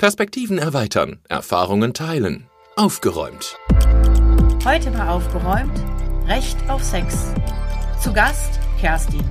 Perspektiven erweitern, Erfahrungen teilen. Aufgeräumt. Heute bei Aufgeräumt: Recht auf Sex. Zu Gast Kerstin.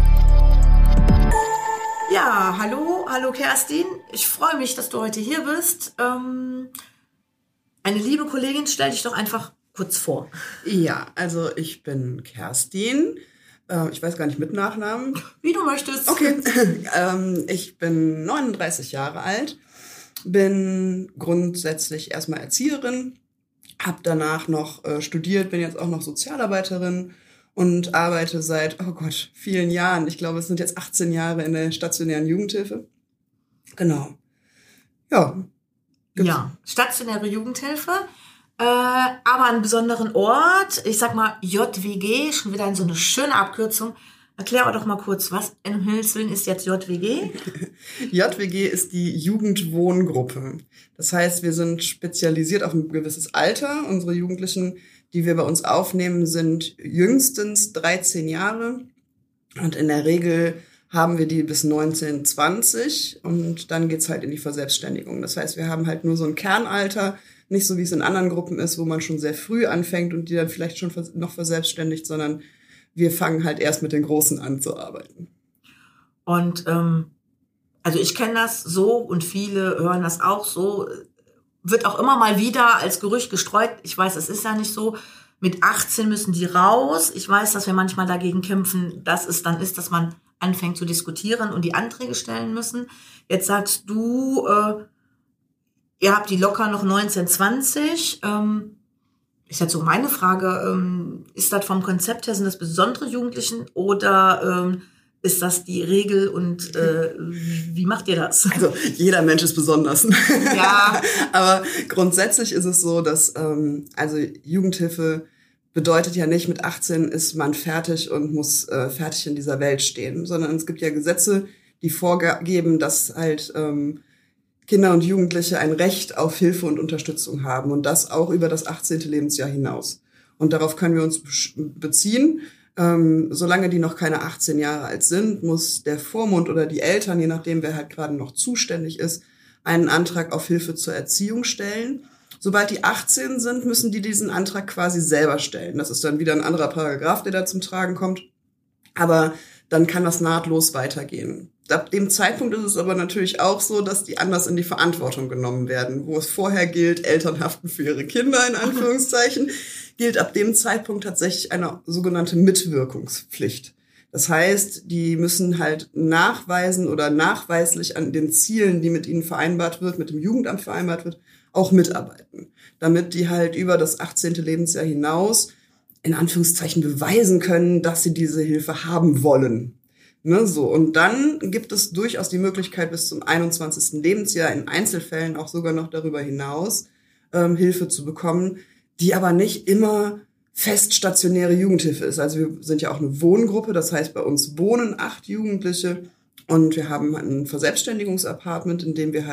Ja, hallo Kerstin. Ich freue mich, dass du heute hier bist. Eine liebe Kollegin, stell dich doch einfach kurz vor. Ja, also ich bin Kerstin. Ich weiß gar nicht mit Nachnamen. Wie du möchtest. Okay. Ich bin 39 Jahre alt, bin grundsätzlich erstmal Erzieherin, habe danach noch studiert, bin jetzt auch noch Sozialarbeiterin und arbeite seit, vielen Jahren. Ich glaube, es sind jetzt 18 Jahre in der stationären Jugendhilfe. Genau. Ja. Ja, stationäre Jugendhilfe. Aber einen besonderen Ort, ich sag mal JWG, schon wieder so eine schöne Abkürzung. Erklär doch mal kurz, was in Himmelswillen ist jetzt JWG? JWG ist die Jugendwohngruppe. Das heißt, wir sind spezialisiert auf ein gewisses Alter. Unsere Jugendlichen, die wir bei uns aufnehmen, sind jüngstens 13 Jahre. Und in der Regel haben wir die bis 19, 20. Und dann geht's halt in die Verselbstständigung. Das heißt, wir haben halt nur so ein Kernalter, nicht so wie es in anderen Gruppen ist, wo man schon sehr früh anfängt und die dann vielleicht schon noch verselbstständigt, sondern wir fangen halt erst mit den Großen an zu arbeiten. Und also ich kenne das so und viele hören das auch so. Wird auch immer mal wieder als Gerücht gestreut. Ich weiß, es ist ja nicht so. Mit 18 müssen die raus. Ich weiß, dass wir manchmal dagegen kämpfen, dass man anfängt zu diskutieren und die Anträge stellen müssen. Jetzt sagst du, ihr habt die locker noch 19, 20. Ist jetzt so meine Frage, ist das vom Konzept her, sind das besondere Jugendlichen oder ist das die Regel und wie macht ihr das? Also jeder Mensch ist besonders. Ja. Aber grundsätzlich ist es so, dass Jugendhilfe bedeutet ja nicht, mit 18 ist man fertig und muss fertig in dieser Welt stehen, sondern es gibt ja Gesetze, die vorgeben, dass halt Kinder und Jugendliche ein Recht auf Hilfe und Unterstützung haben und das auch über das 18. Lebensjahr hinaus. Und darauf können wir uns beziehen. Solange die noch keine 18 Jahre alt sind, muss der Vormund oder die Eltern, je nachdem wer halt gerade noch zuständig ist, einen Antrag auf Hilfe zur Erziehung stellen. Sobald die 18 sind, müssen die diesen Antrag quasi selber stellen. Das ist dann wieder ein anderer Paragraph, der da zum Tragen kommt. Aber dann kann das nahtlos weitergehen. Ab dem Zeitpunkt ist es aber natürlich auch so, dass die anders in die Verantwortung genommen werden. Wo es vorher gilt, Eltern haften für ihre Kinder, in Anführungszeichen, gilt ab dem Zeitpunkt tatsächlich eine sogenannte Mitwirkungspflicht. Das heißt, die müssen halt nachweisen oder nachweislich an den Zielen, die mit ihnen vereinbart wird, mit dem Jugendamt vereinbart wird, auch mitarbeiten. Damit die halt über das 18. Lebensjahr hinaus in Anführungszeichen beweisen können, dass sie diese Hilfe haben wollen. Ne, so. Und dann gibt es durchaus die Möglichkeit, bis zum 21. Lebensjahr in Einzelfällen auch sogar noch darüber hinaus Hilfe zu bekommen, die aber nicht immer fest stationäre Jugendhilfe ist. Also wir sind ja auch eine Wohngruppe, das heißt, bei uns wohnen 8 Jugendliche und wir haben ein Verselbstständigungsapartment, in dem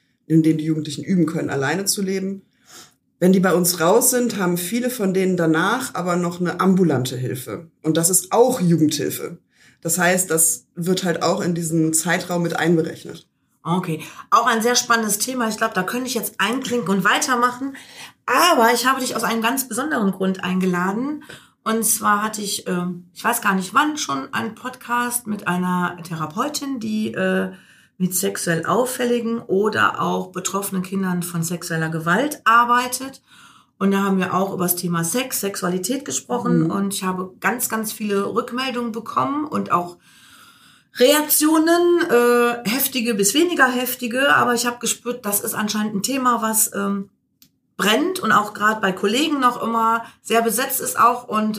die Jugendlichen üben können, alleine zu leben. Wenn die bei uns raus sind, haben viele von denen danach aber noch eine ambulante Hilfe. Und das ist auch Jugendhilfe. Das heißt, das wird halt auch in diesen Zeitraum mit einberechnet. Okay, auch ein sehr spannendes Thema. Ich glaube, da könnte ich jetzt einklinken und weitermachen. Aber ich habe dich aus einem ganz besonderen Grund eingeladen. Und zwar hatte ich, ich weiß gar nicht wann, schon einen Podcast mit einer Therapeutin, die mit sexuell auffälligen oder auch betroffenen Kindern von sexueller Gewalt arbeitet. Und da haben wir auch über das Thema Sex, Sexualität gesprochen. Und ich habe ganz, ganz viele Rückmeldungen bekommen und auch Reaktionen, heftige bis weniger heftige. Aber ich habe gespürt, das ist anscheinend ein Thema, was brennt und auch gerade bei Kollegen noch immer sehr besetzt ist auch. Und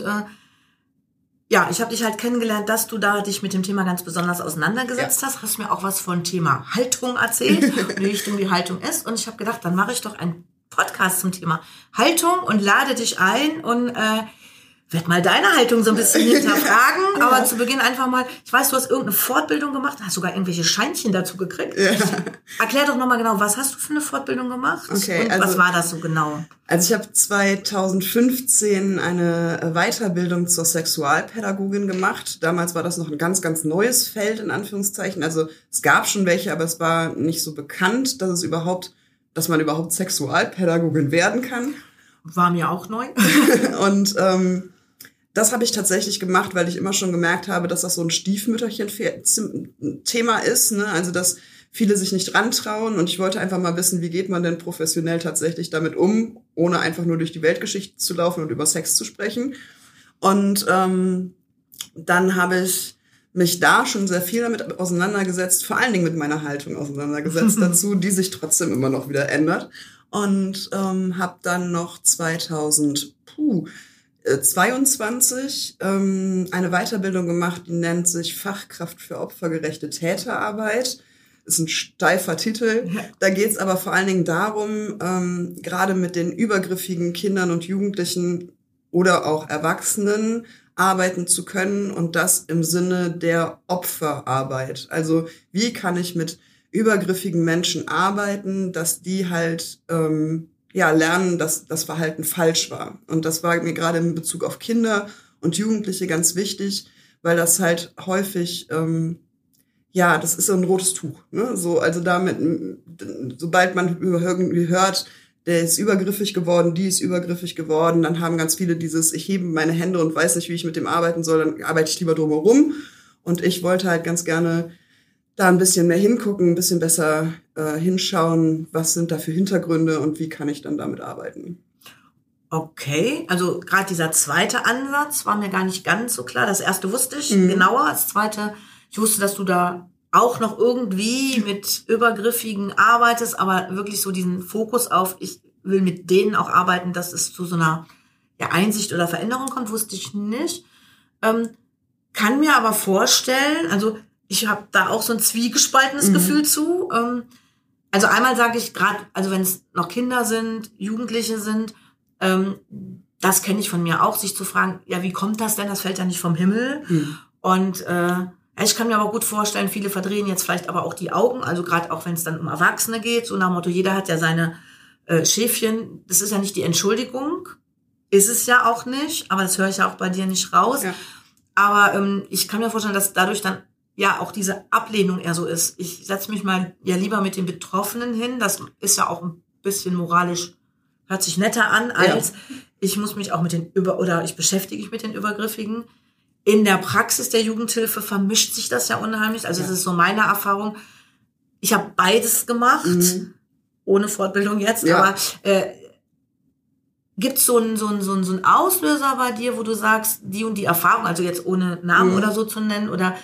ja, ich habe dich halt kennengelernt, dass du da dich mit dem Thema ganz besonders auseinandergesetzt hast. Hast mir auch was von Thema Haltung erzählt, wie wichtig die Haltung ist. Und ich habe gedacht, dann mache ich doch einen Podcast zum Thema Haltung und lade dich ein und werde mal deine Haltung so ein bisschen hinterfragen, aber zu Beginn einfach mal, ich weiß, du hast irgendeine Fortbildung gemacht, hast sogar irgendwelche Scheinchen dazu gekriegt. Ja. Erklär doch nochmal genau, was hast du für eine Fortbildung gemacht? Okay, und also, was war das so genau? Also ich habe 2015 eine Weiterbildung zur Sexualpädagogin gemacht. Damals war das noch ein ganz, ganz neues Feld, in Anführungszeichen. Also es gab schon welche, aber es war nicht so bekannt, dass man überhaupt Sexualpädagogin werden kann. War mir auch neu. Und das habe ich tatsächlich gemacht, weil ich immer schon gemerkt habe, dass das so ein Stiefmütterchen-Thema ist, ne? Also dass viele sich nicht rantrauen, und ich wollte einfach mal wissen, wie geht man denn professionell tatsächlich damit um, ohne einfach nur durch die Weltgeschichte zu laufen und über Sex zu sprechen. Und dann habe ich mich da schon sehr viel damit auseinandergesetzt, vor allen Dingen mit meiner Haltung auseinandergesetzt dazu, die sich trotzdem immer noch wieder ändert. Und habe dann noch 2022 eine Weiterbildung gemacht, die nennt sich Fachkraft für opfergerechte Täterarbeit. Ist ein steifer Titel. Da geht's aber vor allen Dingen darum, gerade mit den übergriffigen Kindern und Jugendlichen oder auch Erwachsenen arbeiten zu können, und das im Sinne der Opferarbeit. Also wie kann ich mit übergriffigen Menschen arbeiten, dass die halt lernen, dass das Verhalten falsch war. Und das war mir gerade in Bezug auf Kinder und Jugendliche ganz wichtig, weil das halt häufig das ist so ein rotes Tuch, ne? So, also damit, sobald man irgendwie hört, der ist übergriffig geworden, die ist übergriffig geworden, dann haben ganz viele dieses, ich hebe meine Hände und weiß nicht, wie ich mit dem arbeiten soll, dann arbeite ich lieber drumherum. Und ich wollte halt ganz gerne da ein bisschen mehr hingucken, ein bisschen besser hinschauen, was sind da für Hintergründe und wie kann ich dann damit arbeiten. Okay, also gerade dieser zweite Ansatz war mir gar nicht ganz so klar. Das erste wusste ich genauer, das zweite, ich wusste, dass du da auch noch irgendwie mit Übergriffigen arbeitest, aber wirklich so diesen Fokus auf, ich will mit denen auch arbeiten, dass es zu so einer Einsicht oder Veränderung kommt, wusste ich nicht. Kann mir aber vorstellen, also ich habe da auch so ein zwiegespaltenes Gefühl zu. Also einmal sage ich gerade, also wenn es noch Kinder sind, Jugendliche sind, das kenne ich von mir auch, sich zu fragen, ja, wie kommt das denn? Das fällt ja nicht vom Himmel. Und ich kann mir aber gut vorstellen, viele verdrehen jetzt vielleicht aber auch die Augen, also gerade auch wenn es dann um Erwachsene geht, so nach dem Motto, jeder hat ja seine Schäfchen. Das ist ja nicht die Entschuldigung, ist es ja auch nicht, aber das höre ich ja auch bei dir nicht raus. Ja. Aber ich kann mir vorstellen, dass dadurch dann auch diese Ablehnung eher so ist. Ich setze mich mal lieber mit den Betroffenen hin, das ist ja auch ein bisschen moralisch, hört sich netter an, als ich muss mich auch mit ich beschäftige mich mit den Übergriffigen. In der Praxis der Jugendhilfe vermischt sich das ja unheimlich. Also es ist so meine Erfahrung. Ich habe beides gemacht, ohne Fortbildung jetzt, aber gibt es so einen Auslöser bei dir, wo du sagst, die und die Erfahrung, also jetzt ohne Namen oder so zu nennen, oder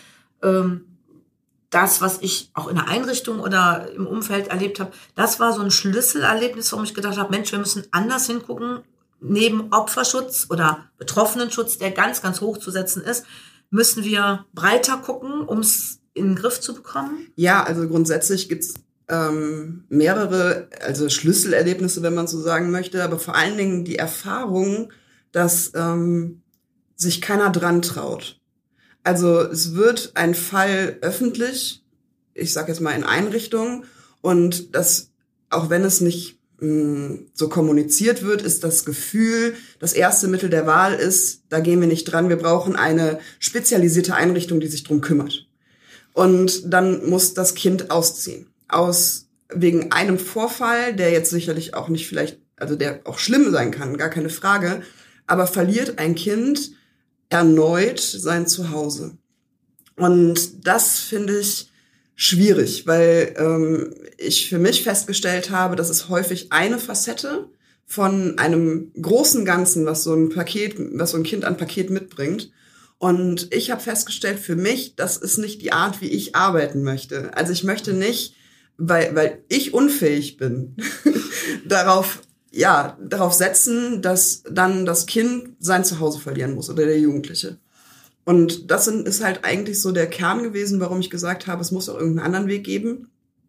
das, was ich auch in der Einrichtung oder im Umfeld erlebt habe, das war so ein Schlüsselerlebnis, warum ich gedacht habe, Mensch, wir müssen anders hingucken. Neben Opferschutz oder Betroffenenschutz, der ganz, ganz hoch zu setzen ist, müssen wir breiter gucken, um es in den Griff zu bekommen? Ja, also grundsätzlich gibt's mehrere, also Schlüsselerlebnisse, wenn man so sagen möchte, aber vor allen Dingen die Erfahrung, dass sich keiner dran traut. Also es wird ein Fall öffentlich, ich sage jetzt mal in Einrichtungen, und das, auch wenn es nicht so kommuniziert wird, ist das Gefühl, das erste Mittel der Wahl ist, da gehen wir nicht dran, wir brauchen eine spezialisierte Einrichtung, die sich drum kümmert. Und dann muss das Kind ausziehen. Wegen einem Vorfall, der jetzt sicherlich auch nicht der auch schlimm sein kann, gar keine Frage, aber verliert ein Kind erneut sein Zuhause. Und das finde ich schwierig, weil ich für mich festgestellt habe, das ist häufig eine Facette von einem großen Ganzen, was so ein Kind an Paket mitbringt. Und ich habe festgestellt für mich, das ist nicht die Art, wie ich arbeiten möchte. Also ich möchte nicht, weil ich unfähig bin, darauf setzen, dass dann das Kind sein Zuhause verlieren muss oder der Jugendliche. Und das ist halt eigentlich so der Kern gewesen, warum ich gesagt habe, es muss auch irgendeinen anderen Weg geben.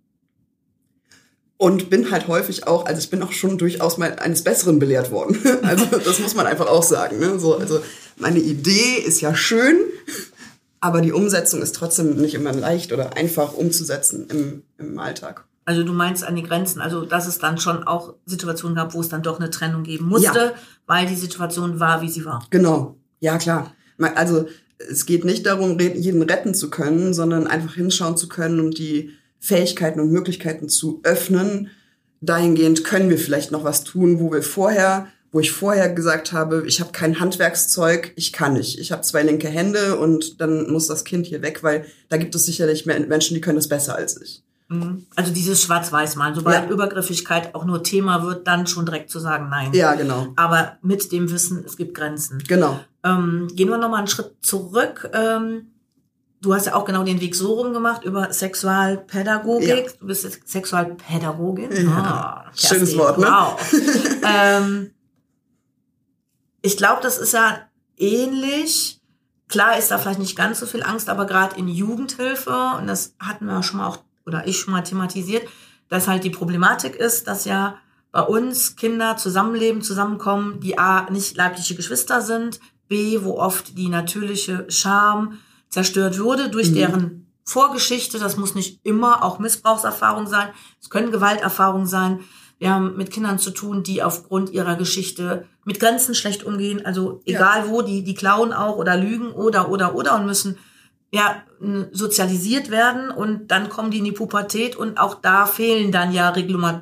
Und bin halt häufig auch, also ich bin auch schon durchaus mal eines Besseren belehrt worden. Also das muss man einfach auch sagen. Ne? So, also meine Idee ist ja schön, aber die Umsetzung ist trotzdem nicht immer leicht oder einfach umzusetzen im Alltag. Also du meinst an die Grenzen, also dass es dann schon auch Situationen gab, wo es dann doch eine Trennung geben musste, weil die Situation war, wie sie war. Genau, ja klar. Also es geht nicht darum, jeden retten zu können, sondern einfach hinschauen zu können und die Fähigkeiten und Möglichkeiten zu öffnen. Dahingehend können wir vielleicht noch was tun, wo ich vorher gesagt habe, ich habe kein Handwerkszeug, ich kann nicht. Ich habe 2 linke Hände und dann muss das Kind hier weg, weil da gibt es sicherlich Menschen, die können das besser als ich. Also dieses Schwarz-Weiß-Malen, sobald Übergriffigkeit auch nur Thema wird, dann schon direkt zu sagen, nein. Ja, genau. Aber mit dem Wissen, es gibt Grenzen. Genau. Gehen wir nochmal einen Schritt zurück. Du hast ja auch genau den Weg so rum gemacht über Sexualpädagogik. Ja. Du bist jetzt Sexualpädagogin. Ja. Schönes Wort, ne? Wow. Ich glaube, das ist ja ähnlich. Klar ist da vielleicht nicht ganz so viel Angst, aber gerade in Jugendhilfe, und das hatten wir schon mal auch, oder ich schon mal thematisiert, dass halt die Problematik ist, dass ja bei uns Kinder zusammenleben, zusammenkommen, die A, nicht leibliche Geschwister sind, B, wo oft die natürliche Scham zerstört wurde durch deren Vorgeschichte. Das muss nicht immer auch Missbrauchserfahrung sein. Es können Gewalterfahrungen sein. Wir haben mit Kindern zu tun, die aufgrund ihrer Geschichte mit Grenzen schlecht umgehen. Also egal wo, die klauen auch oder lügen oder und müssen sozialisiert werden. Und dann kommen die in die Pubertät und auch da fehlen dann ja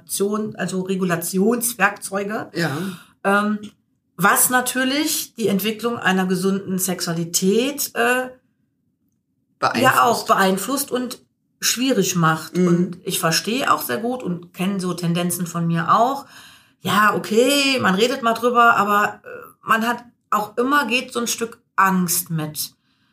Regulationswerkzeuge. Ja. Was natürlich die Entwicklung einer gesunden Sexualität auch beeinflusst und schwierig macht. Und ich verstehe auch sehr gut und kenne so Tendenzen von mir auch. Ja, okay, man redet mal drüber, aber man hat auch immer, geht so ein Stück Angst mit.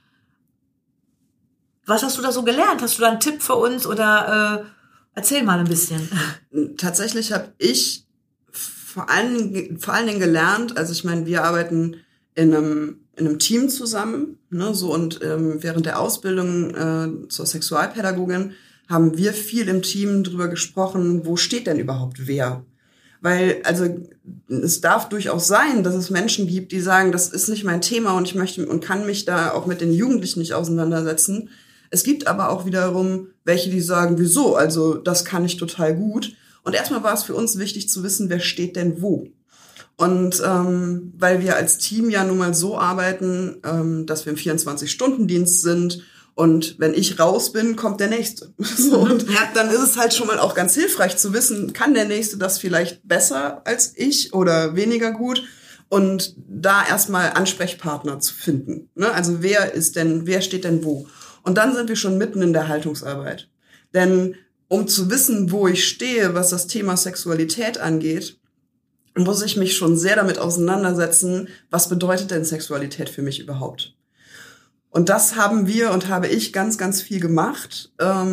Was hast du da so gelernt? Hast du da einen Tipp für uns oder erzähl mal ein bisschen. Tatsächlich habe ich vor allen Dingen gelernt, also ich meine, wir arbeiten in einem Team zusammen, ne, so, und während der Ausbildung zur Sexualpädagogin haben wir viel im Team drüber gesprochen, wo steht denn überhaupt wer? Weil, also, es darf durchaus sein, dass es Menschen gibt, die sagen, das ist nicht mein Thema und ich möchte und kann mich da auch mit den Jugendlichen nicht auseinandersetzen. Es gibt aber auch wiederum welche, die sagen, wieso? Also, das kann ich total gut. Und erstmal war es für uns wichtig zu wissen, wer steht denn wo? Und weil wir als Team ja nun mal so arbeiten, dass wir im 24-Stunden-Dienst sind und wenn ich raus bin, kommt der Nächste. So, und dann ist es halt schon mal auch ganz hilfreich zu wissen, kann der Nächste das vielleicht besser als ich oder weniger gut? Und da erstmal Ansprechpartner zu finden. Ne? Also wer steht denn wo? Und dann sind wir schon mitten in der Haltungsarbeit. Denn um zu wissen, wo ich stehe, was das Thema Sexualität angeht, muss ich mich schon sehr damit auseinandersetzen, was bedeutet denn Sexualität für mich überhaupt? Und das habe ich ganz, ganz viel gemacht.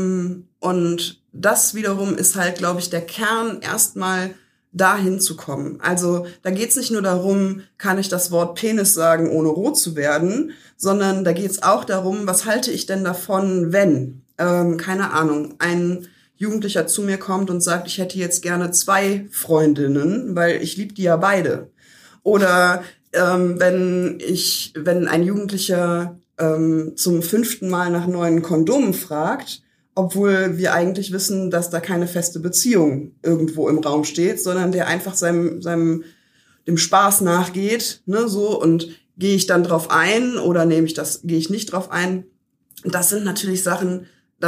Und das wiederum ist halt, glaube ich, der Kern, erstmal dahin zu kommen. Also da geht's nicht nur darum, kann ich das Wort Penis sagen, ohne rot zu werden, sondern da geht's auch darum, was halte ich denn davon, wenn, keine Ahnung, ein Jugendlicher zu mir kommt und sagt, ich hätte jetzt gerne 2 Freundinnen, weil ich liebe die ja beide. Oder wenn ein Jugendlicher zum 5. Mal nach neuen Kondomen fragt, obwohl wir eigentlich wissen, dass da keine feste Beziehung irgendwo im Raum steht, sondern der einfach dem Spaß nachgeht, ne, so, und gehe ich dann drauf ein oder gehe ich nicht drauf ein? Das sind natürlich Sachen,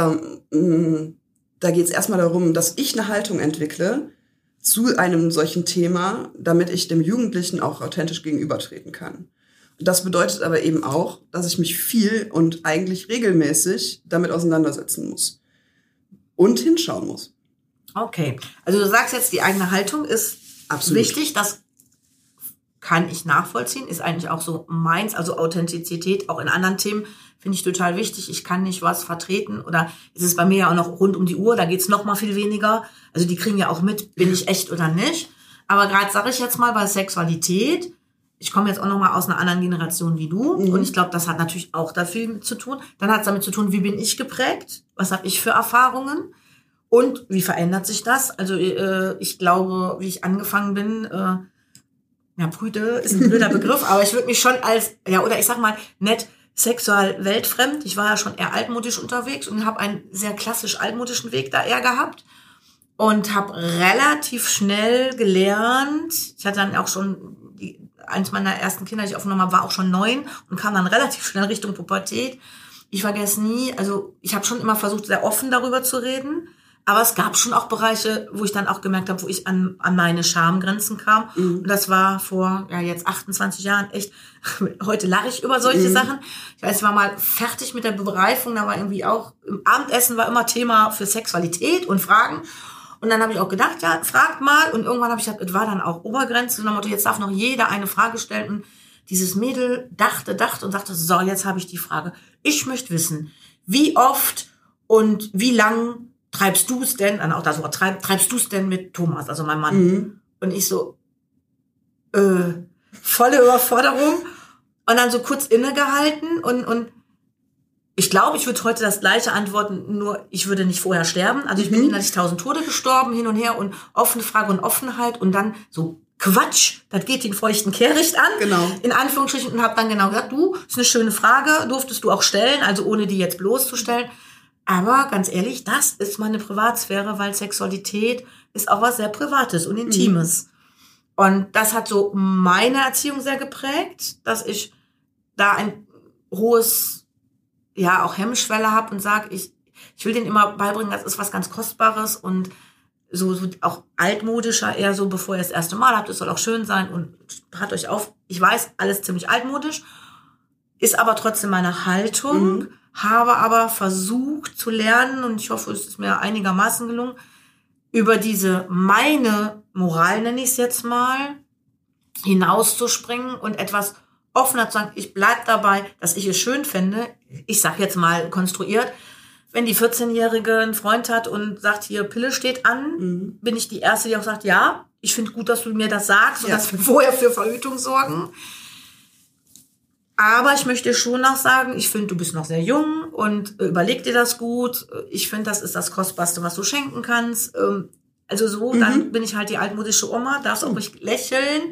da geht es erstmal darum, dass ich eine Haltung entwickle zu einem solchen Thema, damit ich dem Jugendlichen auch authentisch gegenübertreten kann. Das bedeutet aber eben auch, dass ich mich viel und eigentlich regelmäßig damit auseinandersetzen muss und hinschauen muss. Okay, also du sagst jetzt, die eigene Haltung ist absolut wichtig, das kann ich nachvollziehen, ist eigentlich auch so meins, also Authentizität auch in anderen Themen finde ich total wichtig. Ich kann nicht was vertreten oder es ist bei mir ja auch noch rund um die Uhr, da geht's noch mal viel weniger. Also die kriegen ja auch mit, bin ich echt oder nicht. Aber gerade sage ich jetzt mal bei Sexualität, ich komme jetzt auch noch mal aus einer anderen Generation wie du und ich glaube, das hat natürlich auch da viel zu tun. Dann hat es damit zu tun, wie bin ich geprägt, was habe ich für Erfahrungen und wie verändert sich das? Also ich glaube, wie ich angefangen bin, ja, prüde ist ein blöder Begriff, aber ich würde mich schon als, ja, oder ich sag mal, nett sexual weltfremd. Ich war ja schon eher altmodisch unterwegs und habe einen sehr klassisch altmodischen Weg da eher gehabt und habe relativ schnell gelernt. Ich hatte dann auch schon, eins meiner ersten Kinder, die ich aufgenommen habe, war auch schon 9 und kam dann relativ schnell Richtung Pubertät. Ich vergesse nie, also ich habe schon immer versucht, sehr offen darüber zu reden. Aber es gab schon auch Bereiche, wo ich dann auch gemerkt habe, wo ich an meine Schamgrenzen kam. Mhm. Und das war vor, ja, jetzt 28 Jahren echt, heute lache ich über solche Sachen. Ich weiß, ich war mal fertig mit der Bereifung, da war irgendwie auch, im Abendessen war immer Thema für Sexualität und Fragen. Und dann habe ich auch gedacht, ja, fragt mal. Und irgendwann habe ich gedacht, es war dann auch Obergrenze. Und dann Motto, jetzt darf noch jeder eine Frage stellen. Und dieses Mädel dachte und sagte, so, jetzt habe ich die Frage. Ich möchte wissen, wie oft und wie lang treibst du es denn, auch das Wort, treibst du es denn mit Thomas, also meinem Mann? Mhm. Und ich so, volle Überforderung. Und dann so kurz innegehalten und ich glaube, ich würde heute das Gleiche antworten, nur ich würde nicht vorher sterben. Also ich bin innerlich 1000 Tode gestorben, hin und her und offene Frage und Offenheit und dann so Quatsch, das geht den feuchten Kehricht an. Genau. In Anführungsstrichen und habe dann genau gesagt, du, ist eine schöne Frage, durftest du auch stellen, also ohne die jetzt bloßzustellen. Aber ganz ehrlich, das ist meine Privatsphäre, weil Sexualität ist auch was sehr Privates und Intimes. Und das hat so meine Erziehung sehr geprägt, dass ich da ein hohes, ja, auch Hemmschwelle habe und sage, ich will denen immer beibringen, das ist was ganz Kostbares und so auch altmodischer, eher so, bevor ihr das erste Mal habt, es soll auch schön sein und hat euch auf. Ich weiß, alles ziemlich altmodisch, ist aber trotzdem meine Haltung. Habe aber versucht zu lernen, und ich hoffe, es ist mir einigermaßen gelungen, über diese meine Moral, nenne ich es jetzt mal, hinauszuspringen und etwas offener zu sagen, ich bleib dabei, dass ich es schön finde. Ich sag jetzt mal konstruiert, wenn die 14-Jährige einen Freund hat und sagt, hier, Pille steht an, bin ich die Erste, die auch sagt, ja, ich finde gut, dass du mir das sagst und dass wir vorher für Verhütung sorgen. Aber ich möchte schon noch sagen, ich finde, du bist noch sehr jung und überleg dir das gut. Ich finde, das ist das Kostbarste, was du schenken kannst. Also so, dann bin ich halt die altmodische Oma, darfst auch ruhig lächeln.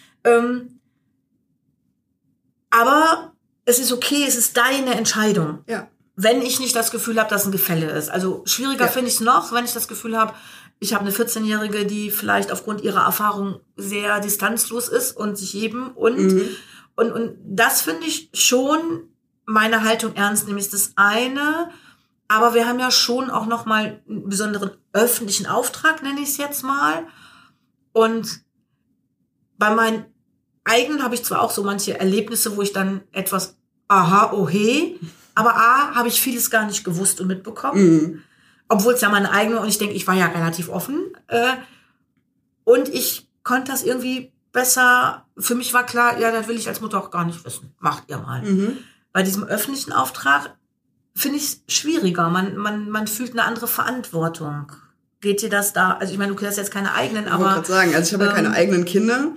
Aber es ist okay, es ist deine Entscheidung. Ja. Wenn ich nicht das Gefühl habe, dass ein Gefälle ist. Also schwieriger finde ich es noch, wenn ich das Gefühl habe, ich habe eine 14-Jährige, die vielleicht aufgrund ihrer Erfahrung sehr distanzlos ist und sich heben und das finde ich schon meine Haltung ernst, nämlich das eine. Aber wir haben ja schon auch noch mal einen besonderen öffentlichen Auftrag, nenne ich es jetzt mal. Und bei meinen eigenen habe ich zwar auch so manche Erlebnisse, wo ich dann etwas, aha, oh hey, aber habe ich vieles gar nicht gewusst und mitbekommen. Obwohl es ja meine eigene, und ich denke, ich war ja relativ offen. Und ich konnte das irgendwie besser, für mich war klar, ja, das will ich als Mutter auch gar nicht wissen. Macht ihr mal. Bei diesem öffentlichen Auftrag finde ich es schwieriger. Man fühlt eine andere Verantwortung. Geht dir das da? Also ich meine, du hast jetzt keine eigenen, aber... Ich wollte gerade sagen, also ich habe ja keine eigenen Kinder.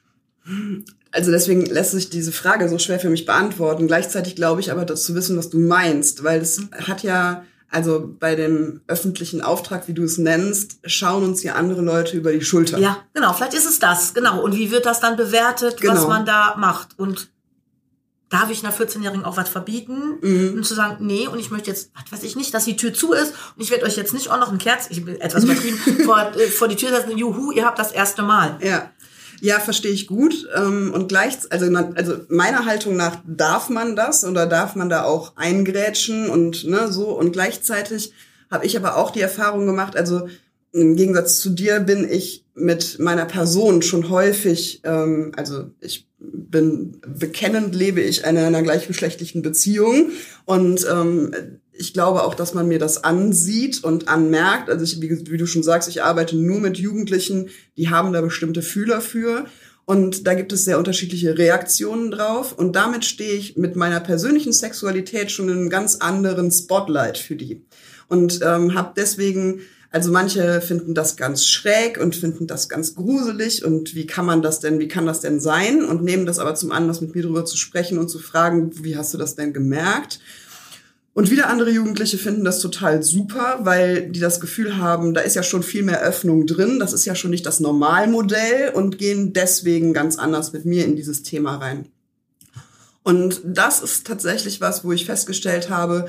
Also deswegen lässt sich diese Frage so schwer für mich beantworten. Gleichzeitig glaube ich aber, das zu wissen, was du meinst. Weil es hat ja... Also bei dem öffentlichen Auftrag, wie du es nennst, schauen uns ja andere Leute über die Schulter. Ja, genau, vielleicht ist es das, genau. Und wie wird das dann bewertet, was man da macht? Und darf ich einer 14-Jährigen auch was verbieten? Und zu sagen, nee, und ich möchte jetzt, was weiß ich nicht, dass die Tür zu ist und ich werde euch jetzt nicht auch noch ein Kerzchen, ich bin etwas übertrieben, vor die Tür setzen, juhu, ihr habt das erste Mal. Ja, verstehe ich gut. Und also meiner Haltung nach darf man das oder darf man da auch eingrätschen und so. Und gleichzeitig habe ich aber auch die Erfahrung gemacht, also im Gegensatz zu dir bin ich mit meiner Person schon häufig, also ich bin bekennend, lebe ich in einer gleichgeschlechtlichen Beziehung und ich glaube auch, dass man mir das ansieht und anmerkt. Also wie du schon sagst, ich arbeite nur mit Jugendlichen, die haben da bestimmte Fühler für. Und da gibt es sehr unterschiedliche Reaktionen drauf. Und damit stehe ich mit meiner persönlichen Sexualität schon in einem ganz anderen Spotlight für die. Und habe deswegen, also manche finden das ganz schräg und finden das ganz gruselig. Und wie kann das denn sein? Und nehmen das aber zum Anlass, mit mir darüber zu sprechen und zu fragen, wie hast du das denn gemerkt? Und wieder andere Jugendliche finden das total super, weil die das Gefühl haben, da ist ja schon viel mehr Öffnung drin, das ist ja schon nicht das Normalmodell und gehen deswegen ganz anders mit mir in dieses Thema rein. Und das ist tatsächlich was, wo ich festgestellt habe,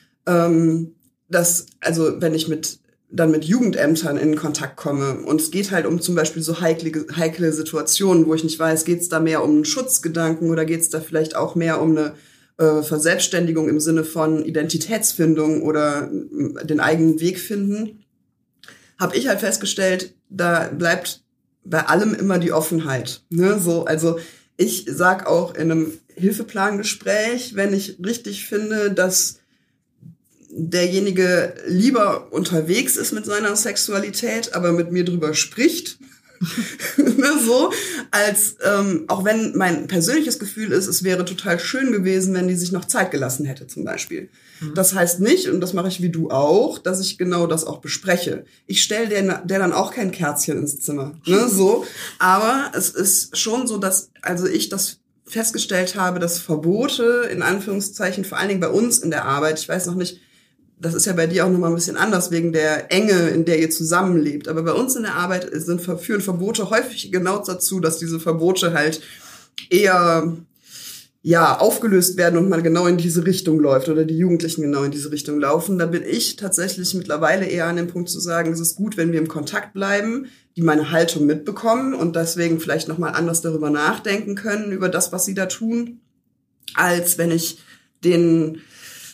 dass, also wenn ich mit Jugendämtern in Kontakt komme und es geht halt um zum Beispiel so heikle Situationen, wo ich nicht weiß, geht es da mehr um einen Schutzgedanken oder geht es da vielleicht auch mehr um eine Verselbstständigung im Sinne von Identitätsfindung oder den eigenen Weg finden, habe ich halt festgestellt, da bleibt bei allem immer die Offenheit. Ne? So, also ich sag auch in einem Hilfeplangespräch, wenn ich richtig finde, dass derjenige lieber unterwegs ist mit seiner Sexualität, aber mit mir drüber spricht, so, als auch wenn mein persönliches Gefühl ist, es wäre total schön gewesen, wenn die sich noch Zeit gelassen hätte zum Beispiel. Das heißt nicht, und das mache ich wie du auch, dass ich genau das auch bespreche. Ich stelle der dann auch kein Kerzchen ins Zimmer, ne, so. Aber es ist schon so, dass also ich das festgestellt habe, dass Verbote, in Anführungszeichen, vor allen Dingen bei uns in der Arbeit, ich weiß noch nicht, das ist ja bei dir auch nochmal ein bisschen anders, wegen der Enge, in der ihr zusammenlebt. Aber bei uns in der Arbeit führen Verbote häufig genau dazu, dass diese Verbote halt eher aufgelöst werden und man genau in diese Richtung läuft oder die Jugendlichen genau in diese Richtung laufen. Da bin ich tatsächlich mittlerweile eher an dem Punkt zu sagen, es ist gut, wenn wir im Kontakt bleiben, die meine Haltung mitbekommen und deswegen vielleicht nochmal anders darüber nachdenken können, über das, was sie da tun, als wenn ich den,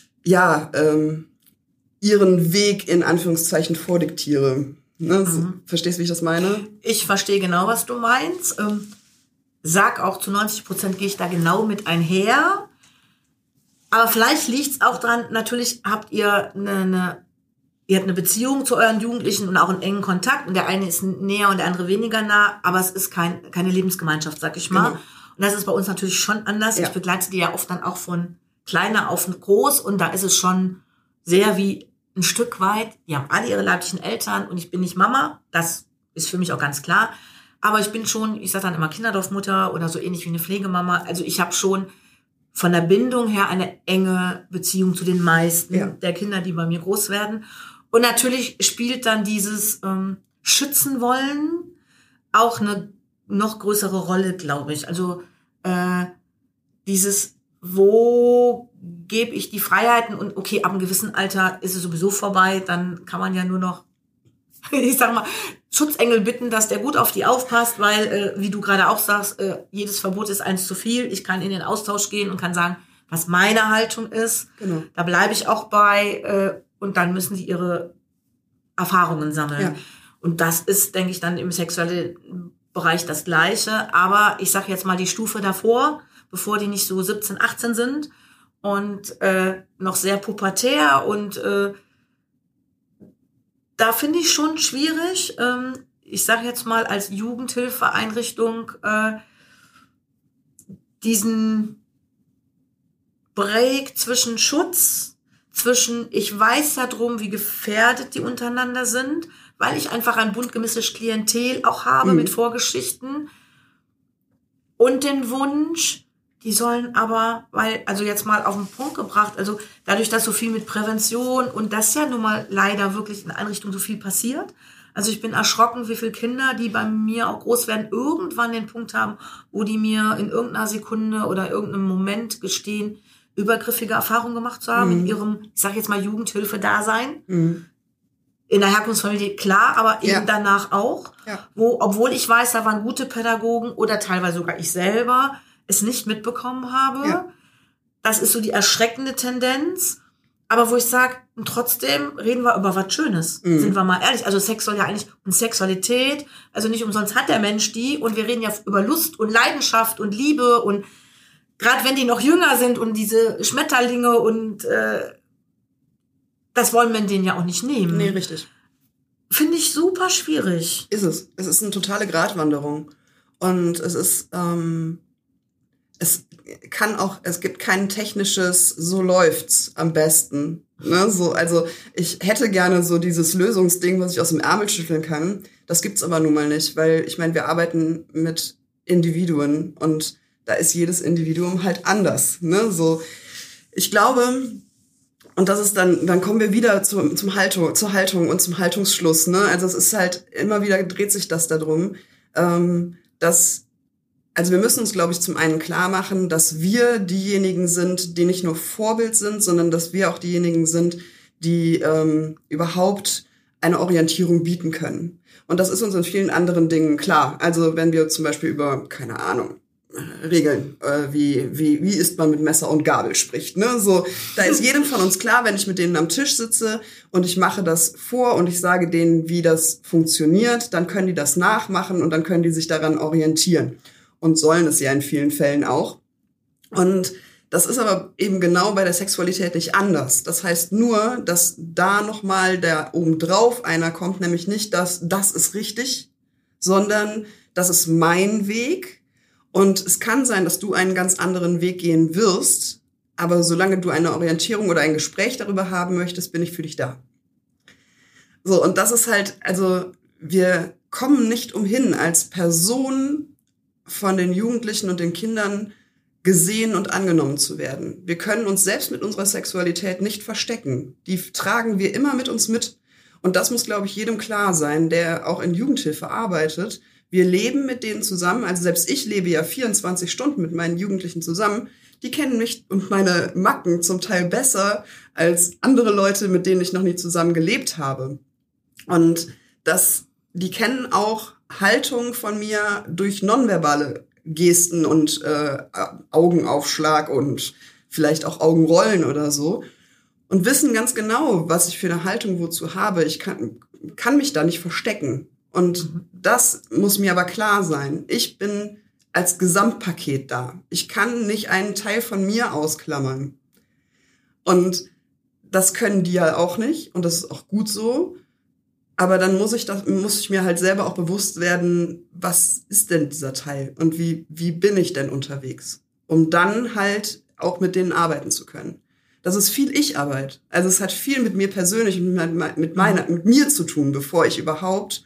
ihren Weg in Anführungszeichen vordiktiere. Ne? So, verstehst du, wie ich das meine? Ich verstehe genau, was du meinst. Sag auch, zu 90% gehe ich da genau mit einher. Aber vielleicht liegt es auch dran, natürlich habt ihr eine Beziehung zu euren Jugendlichen und auch einen engen Kontakt. Und der eine ist näher und der andere weniger nah. Aber es ist keine Lebensgemeinschaft, sag ich mal. Genau. Und das ist bei uns natürlich schon anders. Ja. Ich begleite die ja oft dann auch von kleiner auf groß. Und da ist es schon sehr wie ein Stück weit, die haben alle ihre leiblichen Eltern und ich bin nicht Mama, das ist für mich auch ganz klar, aber ich bin schon, ich sage dann immer Kinderdorfmutter oder so ähnlich wie eine Pflegemama, also ich habe schon von der Bindung her eine enge Beziehung zu den meisten der Kinder, die bei mir groß werden und natürlich spielt dann dieses Schützen wollen auch eine noch größere Rolle, glaube ich, also dieses wo gebe ich die Freiheiten und okay, ab einem gewissen Alter ist es sowieso vorbei, dann kann man ja nur noch, ich sag mal, Schutzengel bitten, dass der gut auf die aufpasst, weil, wie du gerade auch sagst, jedes Verbot ist eins zu viel. Ich kann in den Austausch gehen und kann sagen, was meine Haltung ist. Genau. Da bleibe ich auch bei und dann müssen die ihre Erfahrungen sammeln. Ja. Und das ist, denke ich, dann im sexuellen Bereich das Gleiche. Aber ich sage jetzt mal die Stufe davor, bevor die nicht so 17, 18 sind und noch sehr pubertär und da finde ich schon schwierig, ich sage jetzt mal als Jugendhilfeeinrichtung diesen Break zwischen Schutz, zwischen ich weiß ja drum, wie gefährdet die untereinander sind, weil ich einfach ein bunt gemischtes Klientel auch habe mit Vorgeschichten und den Wunsch, die sollen aber, also jetzt mal auf den Punkt gebracht, also dadurch, dass so viel mit Prävention und das ja nun mal leider wirklich in Einrichtungen so viel passiert. Also ich bin erschrocken, wie viele Kinder, die bei mir auch groß werden, irgendwann den Punkt haben, wo die mir in irgendeiner Sekunde oder irgendeinem Moment gestehen, übergriffige Erfahrungen gemacht zu haben in ihrem, ich sage jetzt mal Jugendhilfe-Dasein. In der Herkunftsfamilie, klar, aber eben danach auch. Ja. Obwohl ich weiß, da waren gute Pädagogen oder teilweise sogar ich selber, es nicht mitbekommen habe. Ja. Das ist so die erschreckende Tendenz. Aber wo ich sage, trotzdem reden wir über was Schönes. Sind wir mal ehrlich. Also Sex soll ja eigentlich, und Sexualität, also nicht umsonst hat der Mensch die. Und wir reden ja über Lust und Leidenschaft und Liebe. Und gerade wenn die noch jünger sind und diese Schmetterlinge und das wollen wir denen ja auch nicht nehmen. Nee, richtig. Finde ich super schwierig. Ist es. Es ist eine totale Gratwanderung. Und es ist... es gibt kein technisches, so läuft's am besten. Ne? So, also ich hätte gerne so dieses Lösungsding, was ich aus dem Ärmel schütteln kann. Das gibt's aber nun mal nicht, weil ich meine, wir arbeiten mit Individuen und da ist jedes Individuum halt anders. Ne? So, ich glaube, Und das ist dann kommen wir wieder zur Haltung und zum Haltungsschluss, ne? Also es ist halt, immer wieder dreht sich das darum, also wir müssen uns, glaube ich, zum einen klar machen, dass wir diejenigen sind, die nicht nur Vorbild sind, sondern dass wir auch diejenigen sind, die überhaupt eine Orientierung bieten können. Und das ist uns in vielen anderen Dingen klar. Also wenn wir zum Beispiel über, keine Ahnung, Regeln, wie isst man mit Messer und Gabel spricht, ne? So, da ist jedem von uns klar, wenn ich mit denen am Tisch sitze und ich mache das vor und ich sage denen, wie das funktioniert, dann können die das nachmachen und dann können die sich daran orientieren und sollen es ja in vielen Fällen auch. Und das ist aber eben genau bei der Sexualität nicht anders. Das heißt nur, dass da nochmal der obendrauf einer kommt, nämlich nicht, dass das ist richtig, sondern das ist mein Weg. Und es kann sein, dass du einen ganz anderen Weg gehen wirst, aber solange du eine Orientierung oder ein Gespräch darüber haben möchtest, bin ich für dich da. So, und das ist halt, also wir kommen nicht umhin, als Person von den Jugendlichen und den Kindern gesehen und angenommen zu werden. Wir können uns selbst mit unserer Sexualität nicht verstecken. Die tragen wir immer mit uns mit. Und das muss, glaube ich, jedem klar sein, der auch in Jugendhilfe arbeitet. Wir leben mit denen zusammen, also selbst ich lebe ja 24 Stunden mit meinen Jugendlichen zusammen. Die kennen mich und meine Macken zum Teil besser als andere Leute, mit denen ich noch nie zusammen gelebt habe. Und die kennen auch Haltung von mir durch nonverbale Gesten und Augenaufschlag und vielleicht auch Augenrollen oder so und wissen ganz genau, was ich für eine Haltung wozu habe. Ich kann mich da nicht verstecken. Und das muss mir aber klar sein. Ich bin als Gesamtpaket da. Ich kann nicht einen Teil von mir ausklammern. Und das können die ja auch nicht. Und das ist auch gut so. Aber dann muss ich mir halt selber auch bewusst werden, was ist denn dieser Teil? Und wie bin ich denn unterwegs? Um dann halt auch mit denen arbeiten zu können. Das ist viel Ich-Arbeit. Also es hat viel mit mir persönlich und mit mir zu tun, bevor ich überhaupt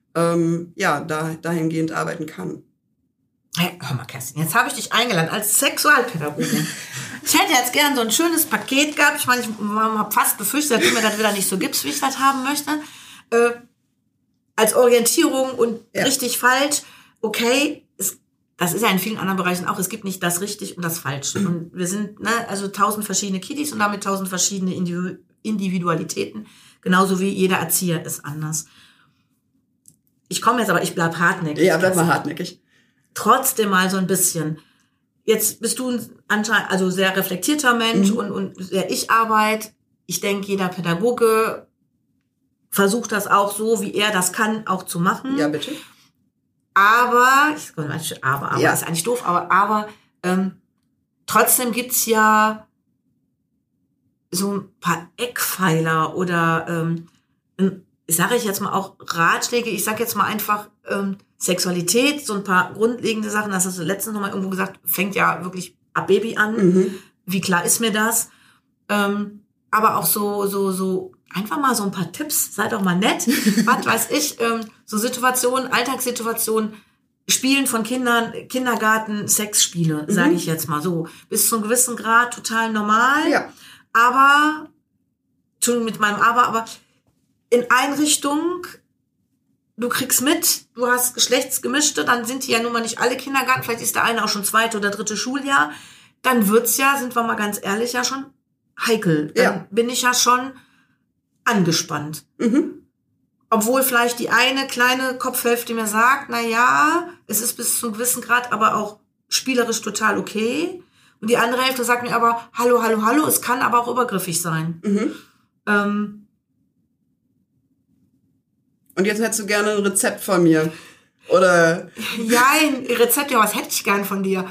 dahingehend arbeiten kann. Hey, hör mal, Kerstin, jetzt habe ich dich eingeladen als Sexualpädagogin. Ich hätte jetzt gern so ein schönes Paket gehabt. Ich meine, ich habe fast befürchtet, dass du mir das wieder nicht so gibst, wie ich das haben möchte. Als Orientierung und richtig falsch. Okay, das ist ja in vielen anderen Bereichen auch. Es gibt nicht das richtig und das falsch. Und wir sind, also 1000 verschiedene Kiddies und damit 1000 verschiedene Individualitäten. Genauso wie jeder Erzieher ist anders. Ich komme jetzt, aber ich bleib hartnäckig. Ja, bleib mal hartnäckig. Trotzdem mal so ein bisschen. Jetzt bist du anscheinend also sehr reflektierter Mensch und sehr Ich-Arbeit. Ich denke, jeder Pädagoge versucht das auch so, wie er das kann, auch zu machen. Ja, bitte. Aber ist eigentlich doof, aber trotzdem gibt's ja so ein paar Eckpfeiler oder sage ich jetzt mal auch Ratschläge, ich sage jetzt mal einfach Sexualität, so ein paar grundlegende Sachen, das hast du letztens noch mal irgendwo gesagt, fängt ja wirklich ab Baby an. Wie klar ist mir das? Aber auch so einfach mal so ein paar Tipps, sei doch mal nett. Was weiß ich, so Situationen, Alltagssituationen, Spielen von Kindern, Kindergarten, Sexspiele, sage ich jetzt mal so. Bis zu einem gewissen Grad total normal. Ja. Aber, Entschuldigung mit meinem aber in Einrichtung, du kriegst mit, du hast Geschlechtsgemischte, dann sind die ja nun mal nicht alle Kindergarten, vielleicht ist der eine auch schon 2. oder 3. Schuljahr, dann wird's ja, sind wir mal ganz ehrlich, ja schon heikel. Dann bin ich ja schon angespannt. Obwohl vielleicht die eine kleine Kopfhälfte mir sagt, es ist bis zu einem gewissen Grad aber auch spielerisch total okay. Und die andere Hälfte sagt mir aber, hallo, es kann aber auch übergriffig sein. Und jetzt hättest du gerne ein Rezept von mir, oder? Ja, ein Rezept, ja, was hätte ich gern von dir?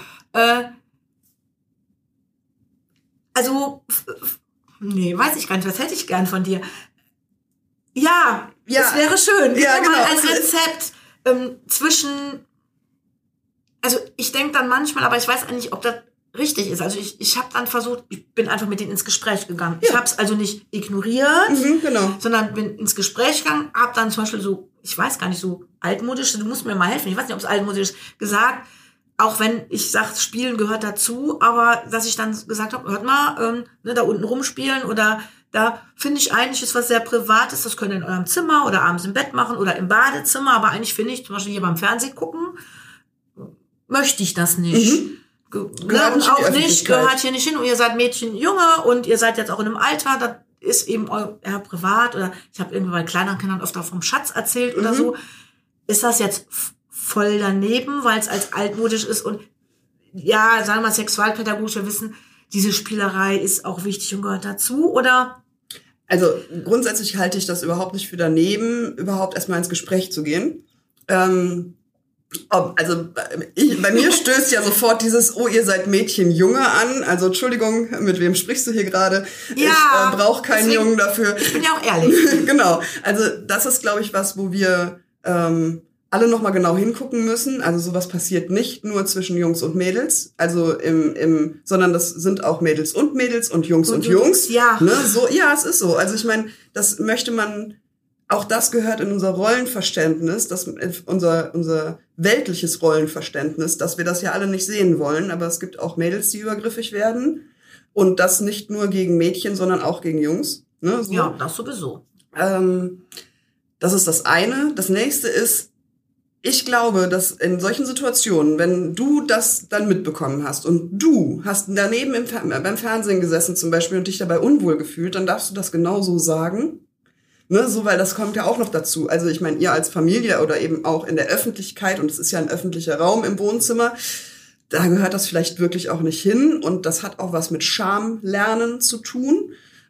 Weiß ich gar nicht, was hätte ich gern von dir? Ja, es wäre schön. Ja, genau. Mal als Rezept zwischen, also ich denke dann manchmal, aber ich weiß eigentlich, ob das richtig ist. Also ich habe dann versucht, ich bin einfach mit denen ins Gespräch gegangen. Ja. Ich habe es also nicht ignoriert, sondern bin ins Gespräch gegangen, habe dann zum Beispiel so, ich weiß gar nicht, so altmodisch, du musst mir mal helfen, ich weiß nicht, ob es altmodisch ist, gesagt, auch wenn ich sage, Spielen gehört dazu, aber dass ich dann gesagt habe, hört mal, da unten rumspielen oder da finde ich eigentlich ist was sehr Privates, das könnt ihr in eurem Zimmer oder abends im Bett machen oder im Badezimmer, aber eigentlich finde ich, zum Beispiel hier beim Fernsehen gucken, möchte ich das nicht. Gehört auch nicht, gehört hier nicht hin und ihr seid Mädchen, Junge und ihr seid jetzt auch in einem Alter, das ist eben eher privat oder ich habe irgendwie bei kleineren Kindern öfter vom Schatz erzählt oder so. Ist das jetzt voll daneben, weil es als altmodisch ist und ja, sagen wir mal sexualpädagogische Wissen, diese Spielerei ist auch wichtig und gehört dazu, oder? Also grundsätzlich halte ich das überhaupt nicht für daneben, überhaupt erstmal ins Gespräch zu gehen. Bei mir stößt ja sofort dieses, oh, ihr seid Mädchen, Junge an. Also Entschuldigung, mit wem sprichst du hier gerade? Ja, ich brauche keinen Jungen dafür. Ich bin ja auch ehrlich. Genau, also das ist, glaube ich, was, wo wir alle nochmal genau hingucken müssen. Also sowas passiert nicht nur zwischen Jungs und Mädels, also sondern das sind auch Mädels und Jungs und Jungs. Ja. Ne? So, ja, es ist so. Also ich meine, das möchte man, auch das gehört in unser Rollenverständnis, unser weltliches Rollenverständnis, dass wir das ja alle nicht sehen wollen, aber es gibt auch Mädels, die übergriffig werden und das nicht nur gegen Mädchen, sondern auch gegen Jungs. Ne? So. Ja, das sowieso. Das ist das eine. Das nächste ist, ich glaube, dass in solchen Situationen, wenn du das dann mitbekommen hast und du hast daneben beim Fernsehen gesessen zum Beispiel und dich dabei unwohl gefühlt, dann darfst du das genauso sagen. Ne, so, weil das kommt ja auch noch dazu. Also ich meine, ihr als Familie oder eben auch in der Öffentlichkeit, und es ist ja ein öffentlicher Raum im Wohnzimmer, da gehört das vielleicht wirklich auch nicht hin. Und das hat auch was mit Schamlernen zu tun.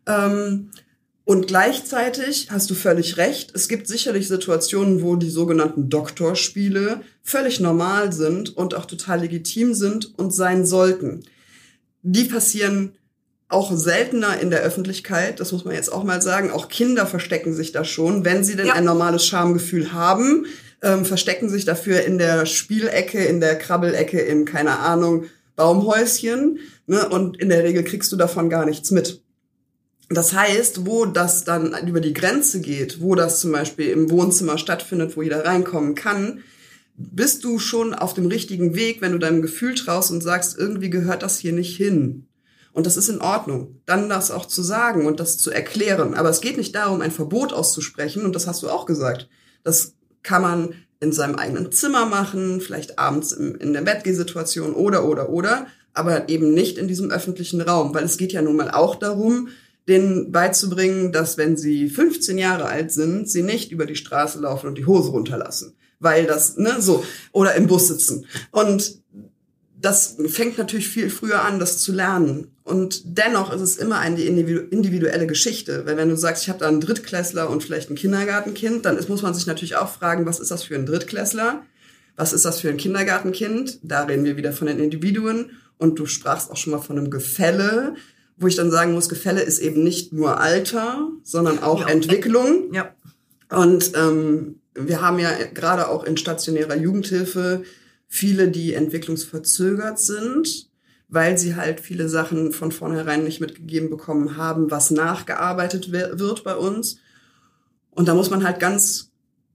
Und gleichzeitig hast du völlig recht, es gibt sicherlich Situationen, wo die sogenannten Doktorspiele völlig normal sind und auch total legitim sind und sein sollten. Die passieren auch seltener in der Öffentlichkeit, das muss man jetzt auch mal sagen. Auch Kinder verstecken sich da schon, wenn sie denn ein normales Schamgefühl haben, verstecken sich dafür in der Spielecke, in der Krabbelecke, in, keine Ahnung, Baumhäuschen. Ne? Und in der Regel kriegst du davon gar nichts mit. Das heißt, wo das dann über die Grenze geht, wo das zum Beispiel im Wohnzimmer stattfindet, wo jeder reinkommen kann, bist du schon auf dem richtigen Weg, wenn du deinem Gefühl traust und sagst, irgendwie gehört das hier nicht hin. Und das ist in Ordnung, dann das auch zu sagen und das zu erklären. Aber es geht nicht darum, ein Verbot auszusprechen, und das hast du auch gesagt. Das kann man in seinem eigenen Zimmer machen, vielleicht abends in der Bettgehsituation oder, aber eben nicht in diesem öffentlichen Raum, weil es geht ja nun mal auch darum, denen beizubringen, dass wenn sie 15 Jahre alt sind, sie nicht über die Straße laufen und die Hose runterlassen. Weil das, oder im Bus sitzen. Und das fängt natürlich viel früher an, das zu lernen. Und dennoch ist es immer eine individuelle Geschichte. Weil wenn du sagst, ich habe da einen Drittklässler und vielleicht ein Kindergartenkind, dann muss man sich natürlich auch fragen, was ist das für ein Drittklässler? Was ist das für ein Kindergartenkind? Da reden wir wieder von den Individuen. Und du sprachst auch schon mal von einem Gefälle, wo ich dann sagen muss, Gefälle ist eben nicht nur Alter, sondern auch Entwicklung. Ja. Und wir haben ja gerade auch in stationärer Jugendhilfe viele, die entwicklungsverzögert sind, weil sie halt viele Sachen von vornherein nicht mitgegeben bekommen haben, was nachgearbeitet wird bei uns. Und da muss man halt ganz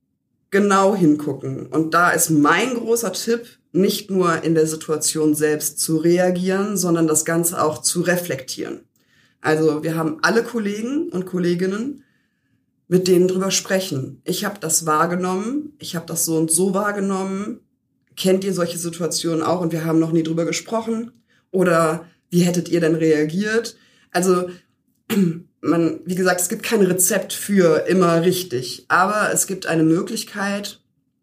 genau hingucken. Und da ist mein großer Tipp, nicht nur in der Situation selbst zu reagieren, sondern das Ganze auch zu reflektieren. Also wir haben alle Kollegen und Kolleginnen, mit denen drüber sprechen. Ich habe das wahrgenommen, ich habe das so und so wahrgenommen. Kennt ihr solche Situationen auch und wir haben noch nie drüber gesprochen? Oder wie hättet ihr denn reagiert? Also wie gesagt, es gibt kein Rezept für immer richtig, aber es gibt eine Möglichkeit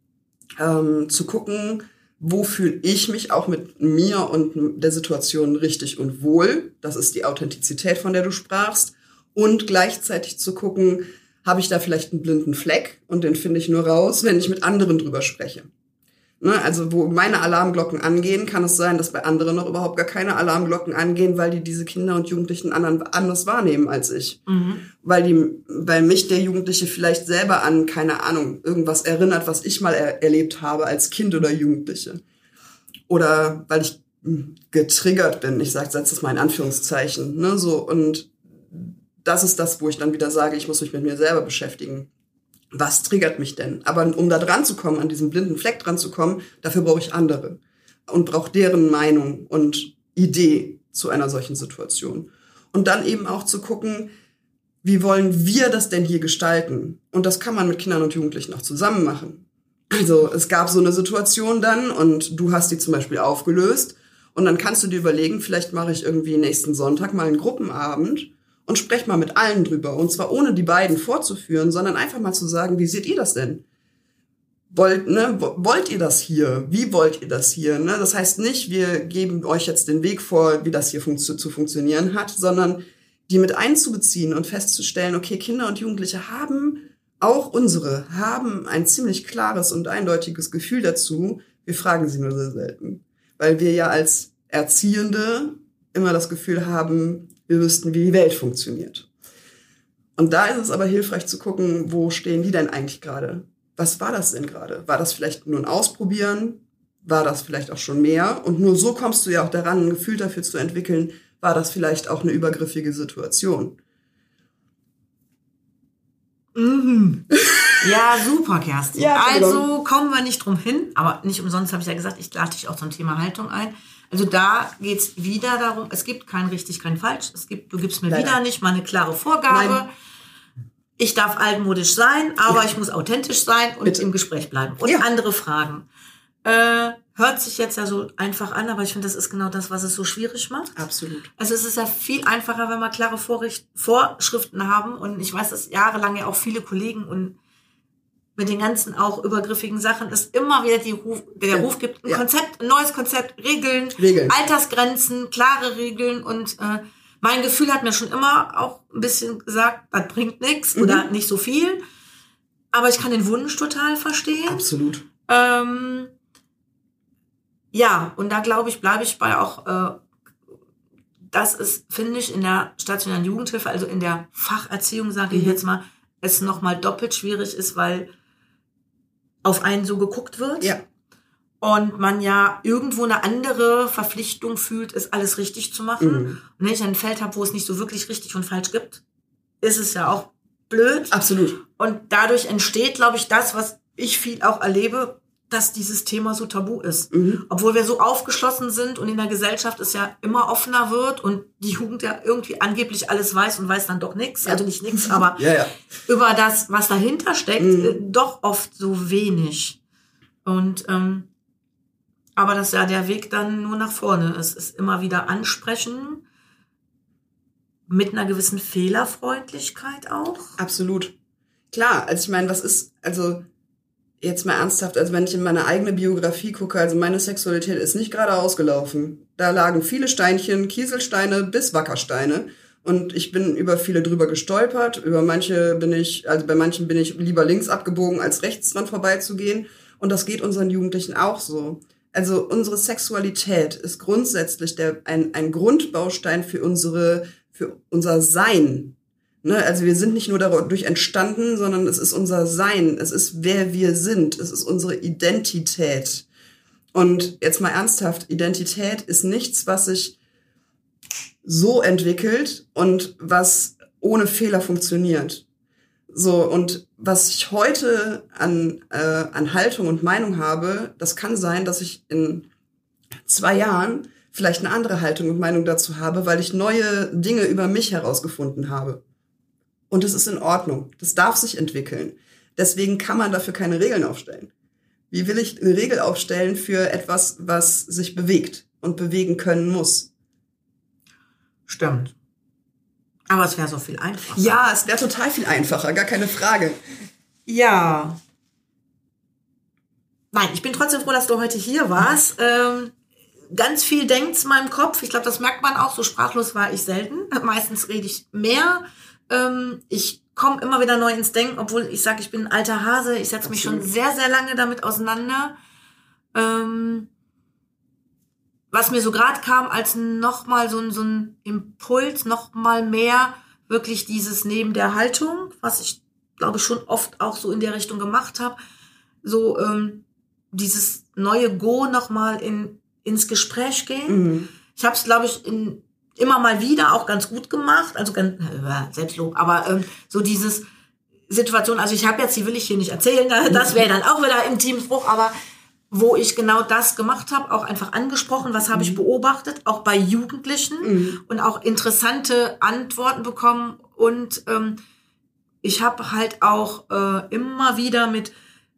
zu gucken, wo fühle ich mich auch mit mir und der Situation richtig und wohl. Das ist die Authentizität, von der du sprachst. Und gleichzeitig zu gucken, habe ich da vielleicht einen blinden Fleck und den finde ich nur raus, wenn ich mit anderen drüber spreche. Ne, also wo meine Alarmglocken angehen, kann es sein, dass bei anderen noch überhaupt gar keine Alarmglocken angehen, weil die diese Kinder und Jugendlichen anders wahrnehmen als ich. Mhm. Weil mich der Jugendliche vielleicht selber an, keine Ahnung, irgendwas erinnert, was ich mal erlebt habe als Kind oder Jugendliche. Oder weil ich getriggert bin, ich setze das mal in Anführungszeichen. Ne, so, und das ist das, wo ich dann wieder sage, ich muss mich mit mir selber beschäftigen. Was triggert mich denn? Aber um da dran zu kommen, an diesem blinden Fleck dran zu kommen, dafür brauche ich andere. und braucht deren Meinung und Idee zu einer solchen Situation. Und dann eben auch zu gucken, wie wollen wir das denn hier gestalten? Und das kann man mit Kindern und Jugendlichen auch zusammen machen. Also es gab so eine Situation dann und du hast die zum Beispiel aufgelöst und dann kannst du dir überlegen, vielleicht mache ich irgendwie nächsten Sonntag mal einen Gruppenabend und spreche mal mit allen drüber. Und zwar ohne die beiden vorzuführen, sondern einfach mal zu sagen, wie seht ihr das denn? Wollt ihr das hier? Wie wollt ihr das hier? Ne? Das heißt nicht, wir geben euch jetzt den Weg vor, wie das hier zu funktionieren hat, sondern die mit einzubeziehen und festzustellen, okay, Kinder und Jugendliche haben ein ziemlich klares und eindeutiges Gefühl dazu. Wir fragen sie nur sehr selten. Weil wir ja als Erziehende immer das Gefühl haben, wir wüssten, wie die Welt funktioniert. Und da ist es aber hilfreich zu gucken, wo stehen die denn eigentlich gerade? Was war das denn gerade? War das vielleicht nur ein Ausprobieren? War das vielleicht auch schon mehr? Und nur so kommst du ja auch daran, ein Gefühl dafür zu entwickeln, war das vielleicht auch eine übergriffige Situation? Mhm. Ja, super, Kerstin. Ja, also kommen wir nicht drum hin, aber nicht umsonst habe ich ja gesagt, ich lade dich auch zum Thema Haltung ein. Also da geht's wieder darum, es gibt kein richtig, kein falsch. Du gibst mir wieder nicht mal eine klare Vorgabe. Nein. Ich darf altmodisch sein, aber ich muss authentisch sein und im Gespräch bleiben. Und andere Fragen. Hört sich jetzt ja so einfach an, aber ich finde, das ist genau das, was es so schwierig macht. Absolut. Also es ist ja viel einfacher, wenn wir klare Vorschriften haben. Und ich weiß, dass jahrelang ja auch viele Kollegen und mit den ganzen auch übergriffigen Sachen es immer wieder der Ruf gibt, ein neues Konzept, Regeln, Altersgrenzen, klare Regeln. Und mein Gefühl hat mir schon immer auch ein bisschen gesagt, das bringt nichts oder nicht so viel. Aber ich kann den Wunsch total verstehen. Absolut. Ja, und da glaube ich, bleibe ich bei auch, das ist, finde ich, in der stationären Jugendhilfe, also in der Facherziehung, sage ich jetzt mal, es nochmal doppelt schwierig ist, weil auf einen so geguckt wird. Ja. Und man ja irgendwo eine andere Verpflichtung fühlt, ist alles richtig zu machen. Und wenn ich ein Feld habe, wo es nicht so wirklich richtig und falsch gibt, ist es ja auch blöd. Absolut. Und dadurch entsteht, glaube ich, das, was ich viel auch erlebe, dass dieses Thema so tabu ist. Obwohl wir so aufgeschlossen sind und in der Gesellschaft es ja immer offener wird und die Jugend ja irgendwie angeblich alles weiß und weiß dann doch nichts. Also nicht nichts, aber über das, was dahinter steckt, doch oft so wenig. Und aber dass ja der Weg dann nur nach vorne ist. Es immer wieder ansprechen, mit einer gewissen Fehlerfreundlichkeit auch. Absolut. Klar, also ich meine, jetzt mal ernsthaft, also wenn ich in meine eigene Biografie gucke, also meine Sexualität ist nicht gerade ausgelaufen. Da lagen viele Steinchen, Kieselsteine bis Wackersteine. Und ich bin über viele drüber gestolpert. Bei manchen bin ich lieber links abgebogen, als rechts dran vorbeizugehen. Und das geht unseren Jugendlichen auch so. Also unsere Sexualität ist grundsätzlich ein Grundbaustein für unser Sein. Ne? Also wir sind nicht nur dadurch entstanden, sondern es ist unser Sein. Es ist, wer wir sind. Es ist unsere Identität. Und jetzt mal ernsthaft, Identität ist nichts, was sich so entwickelt und was ohne Fehler funktioniert. So, und was ich heute an Haltung und Meinung habe, das kann sein, dass ich in 2 Jahren vielleicht eine andere Haltung und Meinung dazu habe, weil ich neue Dinge über mich herausgefunden habe. Und das ist in Ordnung. Das darf sich entwickeln. Deswegen kann man dafür keine Regeln aufstellen. Wie will ich eine Regel aufstellen für etwas, was sich bewegt und bewegen können muss? Stimmt. Aber es wäre so viel einfacher. Ja, es wäre total viel einfacher, gar keine Frage. Ja. Nein, ich bin trotzdem froh, dass du heute hier warst. Ganz viel denkt's in meinem Kopf. Ich glaube, das merkt man auch. So sprachlos war ich selten. Meistens rede ich mehr. Ich komme immer wieder neu ins Denken, obwohl ich sage, ich bin ein alter Hase. Ich setze mich schon sehr, sehr lange damit auseinander. Was mir so gerade kam, als nochmal so ein Impuls, nochmal mehr wirklich dieses neben der Haltung, was ich, glaube ich, schon oft auch so in der Richtung gemacht habe, so dieses neue Go nochmal ins Gespräch gehen. Ich habe es, glaube ich, immer mal wieder auch ganz gut gemacht, also ganz Selbstlob, aber so dieses Situation, also ich habe jetzt, die will ich hier nicht erzählen, das wäre dann auch wieder im Teamspruch, aber wo ich genau das gemacht habe, auch einfach angesprochen, was habe ich beobachtet, auch bei Jugendlichen und auch interessante Antworten bekommen. Und ich habe halt auch immer wieder mit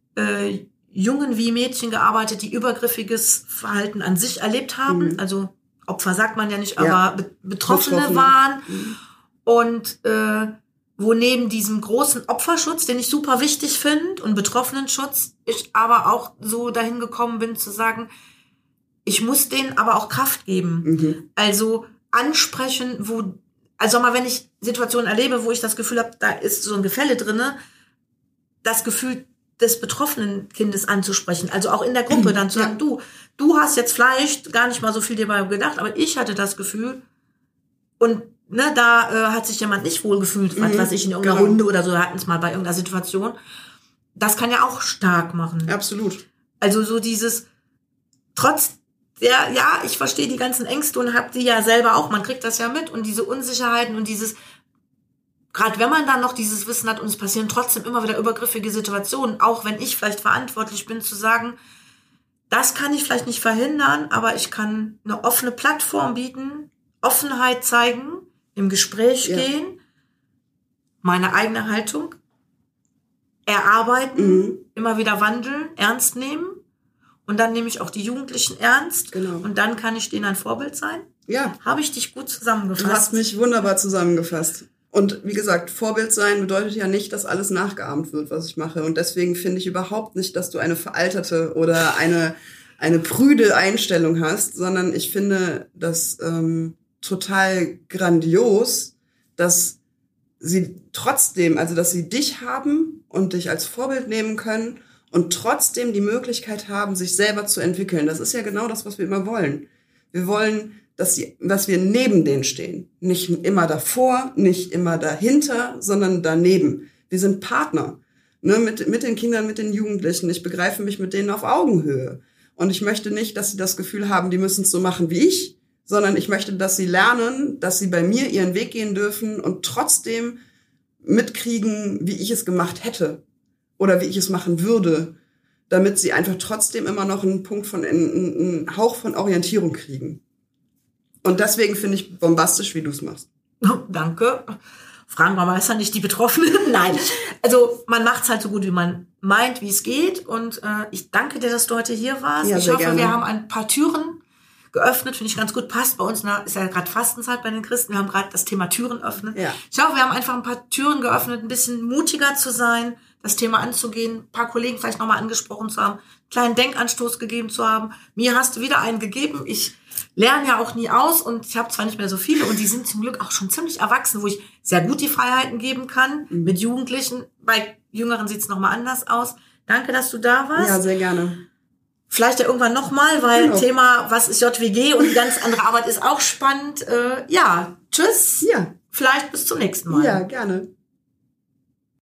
Jungen wie Mädchen gearbeitet, die übergriffiges Verhalten an sich erlebt haben. Also Opfer sagt man ja nicht, aber Betroffene waren. Und wo neben diesem großen Opferschutz, den ich super wichtig finde, und Betroffenenschutz, ich aber auch so dahin gekommen bin zu sagen, ich muss denen aber auch Kraft geben. Also ansprechen, also mal, wenn ich Situationen erlebe, wo ich das Gefühl habe, da ist so ein Gefälle drinne, das Gefühl des betroffenen Kindes anzusprechen, also auch in der Gruppe dann zu sagen, du hast jetzt vielleicht gar nicht mal so viel dabei gedacht, aber ich hatte das Gefühl und da hat sich jemand nicht wohl gefühlt, was ich in irgendeiner Runde oder so, hatten es mal bei irgendeiner Situation. Das kann ja auch stark machen. Absolut. Also so dieses, trotz der, ich verstehe die ganzen Ängste und hab die ja selber auch, man kriegt das ja mit und diese Unsicherheiten und dieses, gerade wenn man dann noch dieses Wissen hat und es passieren trotzdem immer wieder übergriffige Situationen, auch wenn ich vielleicht verantwortlich bin, zu sagen, das kann ich vielleicht nicht verhindern, aber ich kann eine offene Plattform bieten, Offenheit zeigen, im Gespräch gehen, meine eigene Haltung erarbeiten, immer wieder wandeln, ernst nehmen und dann nehme ich auch die Jugendlichen ernst und dann kann ich denen ein Vorbild sein. Ja. Habe ich dich gut zusammengefasst? Du hast mich wunderbar zusammengefasst. Und wie gesagt, Vorbild sein bedeutet ja nicht, dass alles nachgeahmt wird, was ich mache. Und deswegen finde ich überhaupt nicht, dass du eine veraltete oder eine prüde Einstellung hast, sondern ich finde das total grandios, dass sie trotzdem, also dass sie dich haben und dich als Vorbild nehmen können und trotzdem die Möglichkeit haben, sich selber zu entwickeln. Das ist ja genau das, was wir immer wollen. Wir wollen, dass wir neben denen stehen. Nicht immer davor, nicht immer dahinter, sondern daneben. Wir sind Partner, mit den Kindern, mit den Jugendlichen. Ich begreife mich mit denen auf Augenhöhe. Und ich möchte nicht, dass sie das Gefühl haben, die müssen es so machen wie ich, sondern ich möchte, dass sie lernen, dass sie bei mir ihren Weg gehen dürfen und trotzdem mitkriegen, wie ich es gemacht hätte oder wie ich es machen würde, damit sie einfach trotzdem immer noch einen Hauch von Orientierung kriegen. Und deswegen finde ich bombastisch, wie du es machst. Oh, danke. Fragen wir mal, ist ja nicht die Betroffenen? Nein. Also man macht es halt so gut, wie man meint, wie es geht. Und ich danke dir, dass du heute hier warst. Ja, ich hoffe, gerne. Wir haben ein paar Türen geöffnet, finde ich ganz gut, passt bei uns, ist ja gerade Fastenzeit bei den Christen, wir haben gerade das Thema Türen öffnen. Ja. Ich hoffe, wir haben einfach ein paar Türen geöffnet, ein bisschen mutiger zu sein, das Thema anzugehen, ein paar Kollegen vielleicht nochmal angesprochen zu haben, einen kleinen Denkanstoß gegeben zu haben. Mir hast du wieder einen gegeben. Ich lerne ja auch nie aus und ich habe zwar nicht mehr so viele und die sind zum Glück auch schon ziemlich erwachsen, wo ich sehr gut die Freiheiten geben kann mit Jugendlichen. Bei Jüngeren sieht es nochmal anders aus. Danke, dass du da warst. Ja, sehr gerne. Vielleicht ja irgendwann nochmal, weil Thema, was ist JWG und die ganz andere Arbeit ist auch spannend. Tschüss. Ja. Vielleicht bis zum nächsten Mal. Ja, gerne.